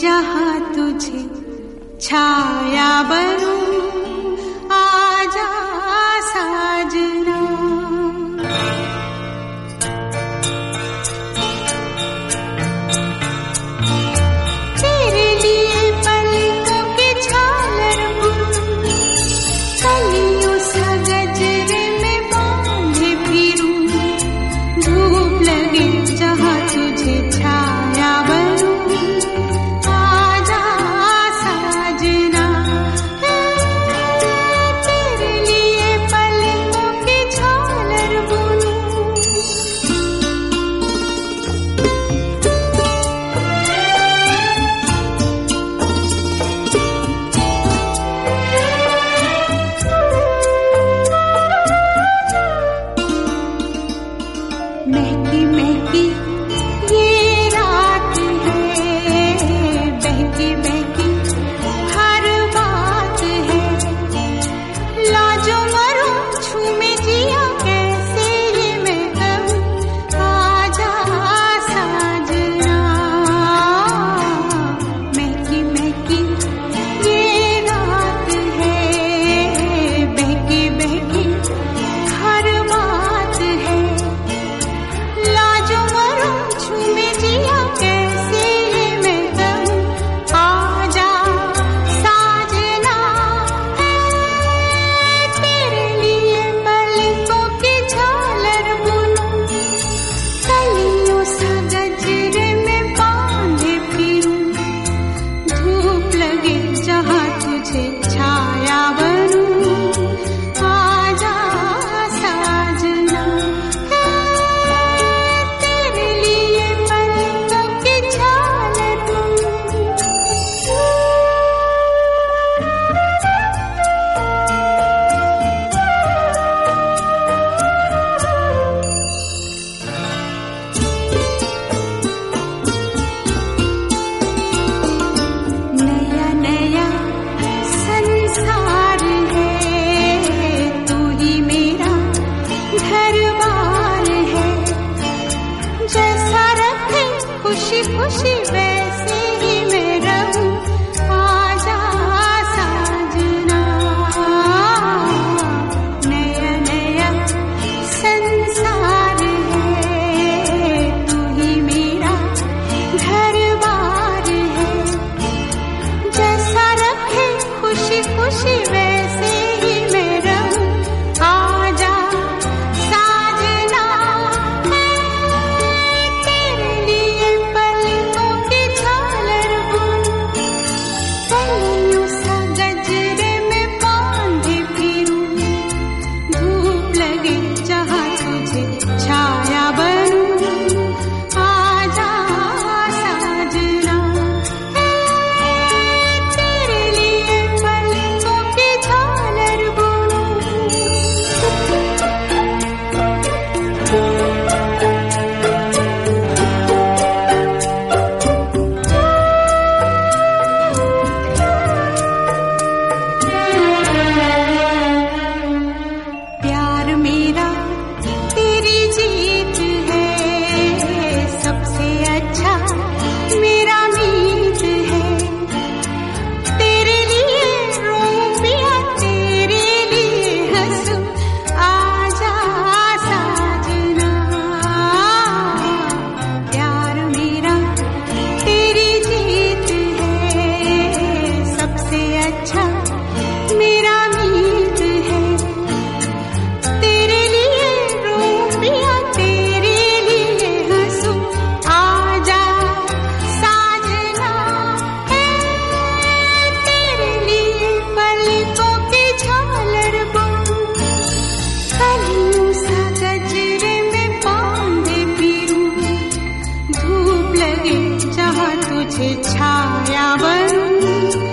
जहाँ तुझे छाया बनूं, आजा साजना। तेरे लिए पलकों की झालर बुनूं, कलियों सा गजरे में बांधे फिरूं, धूप लगे जहाँ तुझे छाया बनूं, महकी महकी ये रात है, बहकी बहकी हर बात है, लाजो मरो छूमे जिया कैसे ये मैं कहूँ, आजा साजना। महकी महकी ये रात है, बहकी बहकी हर बात है, लाजो मरो छूमे जिया कैसे ये मैं कहूँ, आजा साजना। तेरे लिए पलकों की झालर बुनूं, कलियों सा गजरे में बांधे फिरूं, धूप लगे जहाँ तुझे छाया बनूं, आजा साजना। तेरे लिए पलकों की झालर बुनूं। नया नया संसार है, तू ही मेरा घर-बार है, जैसा रखे खुशी खुशी वैसे ही मैं रहूं, आजा साजना। नया नया संसार है, तू ही मेरा घर-बार है, जैसा रखे खुशी खुशी वैसे ही मैं रहूं, आजा साजना। तेरे लिए पलकों की झालर बुनूं, कलियों सा गजरे में बांधे फिरूं, धूप लगे जहाँ तुझे छाया बनूं, आजा साजना। तेरे लिए पलकों की झालर बुनूं। प्यार मेरा तेरी जीत है, सबसे अच्छा मेरा मीत है, तेरे लिए रोऊं पिया तेरे लिए हंसूं, आजा साजना। प्यार मेरा तेरी जीत है, सबसे अच्छा मेरा मीत है, तेरे लिए रोऊं पिया तेरे लिए हंसूं, आजा साजना। तेरे लिए पलकों की झालर बुनूं, कलियों सा गजरे में बांधे फिरूं, धूप लगे जहाँ तुझे छाया बनूं,